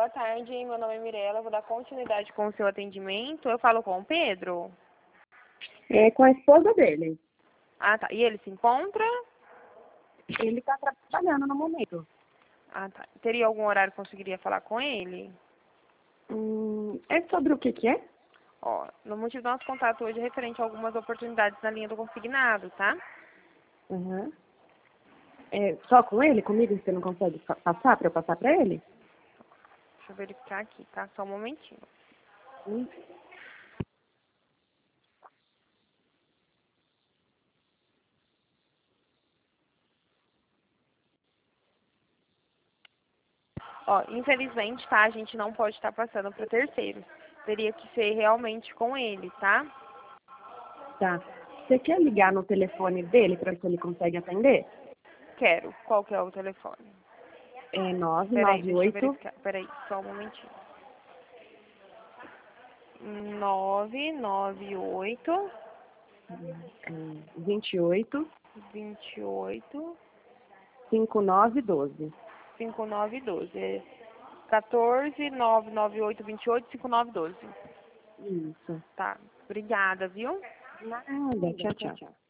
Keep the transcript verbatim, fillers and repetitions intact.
boa tarde, meu nome é Mirella, vou dar continuidade com o seu atendimento. Eu falo com o Pedro? É com a esposa dele. Ah, tá. E ele se encontra? Ele está trabalhando no momento. Ah, tá. Teria algum horário que eu conseguiria falar com ele? Hum, é sobre o que que é? Ó, no motivo do nosso contato hoje é referente a algumas oportunidades na linha do consignado, tá? Uhum. É só com ele? Comigo você não consegue pa- passar para eu passar para ele? Deixa eu verificar aqui, tá? Só um momentinho. Hum. Ó, infelizmente, tá? A gente não pode estar passando para terceiros. Teria que ser realmente com ele, tá? Tá. Você quer ligar no telefone dele para ver se ele consegue atender? Quero. Qual que é o telefone? É nove Peraí, nove deixa eu oito. verificar. Peraí, só um momentinho. Nove nove oito vinte e oito, vinte e oito cinquenta e nove doze. cinquenta e nove doze. É quatorze nove nove oito vinte e oito cinquenta e nove doze. Isso. Tá. Obrigada, viu? Nada. Tchau, Tchau, tchau. tchau.